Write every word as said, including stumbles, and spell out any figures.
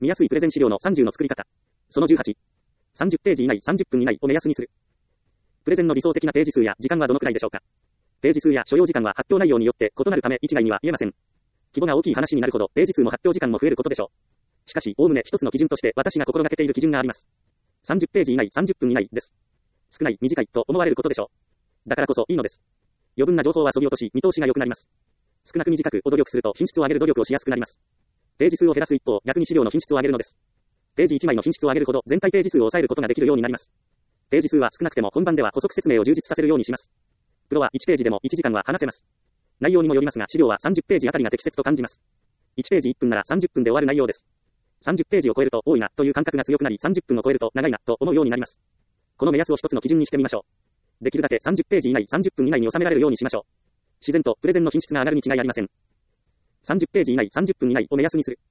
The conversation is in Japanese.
見やすいプレゼン資料のさんじゅうの作り方。そのじゅうはち。さんじゅうページ以内さんじゅっぷん以内を目安にする。プレゼンの理想的なページ数や時間はどのくらいでしょうか。ページ数や所要時間は発表内容によって異なるため一概には言えません。規模が大きい話になるほどページ数も発表時間も増えることでしょう。しかし、おおむね一つの基準として私が心がけている基準があります。さんじゅうページ以内さんじゅっぷん以内です。少ない、短いと思われることでしょう。だからこそいいのです。余分な情報は削ぎ落とし、見通しが良くなります。少なく短くを努力すると品質を上げる努力をしやすくなります。ページ数を減らす一方、逆に資料の品質を上げるのです。ページいちまいの品質を上げるほど全体ページ数を抑えることができるようになります。ページ数は少なくても本番では補足説明を充実させるようにします。プロはいちページでもいちじかんは話せます。内容にもよりますが資料はさんじゅうページあたりが適切と感じます。いちページいっぷんならさんじゅっぷんで終わる内容です。さんじゅうページを超えると多いなという感覚が強くなりさんじゅっぷんを超えると長いなと思うようになります。この目安を一つの基準にしてみましょう。できるだけさんじゅうページ以内さんじゅっぷん以内に収められるようにしましょう。自然とプレゼンの品質が上がるに違いありません。さんじゅうページ以内さんじゅっぷん以内を目安にする。